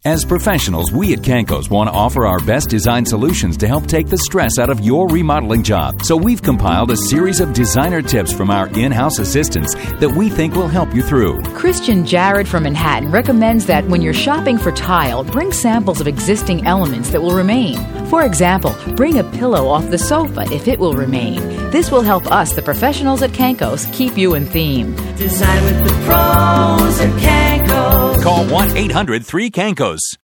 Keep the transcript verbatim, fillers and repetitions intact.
As professionals, we at Cancos want to offer our best design solutions to help take the stress out of your remodeling job. So we've compiled a series of designer tips from our in-house assistants that we think will help you through. Christian Jared from Manhattan recommends that when you're shopping for tile, bring samples of existing elements that will remain. For example, bring a pillow off the sofa if it will remain. This will help us, the professionals at Cancos, keep you in theme. Design with the pros at Cancos. Call one eight hundred three Cancos.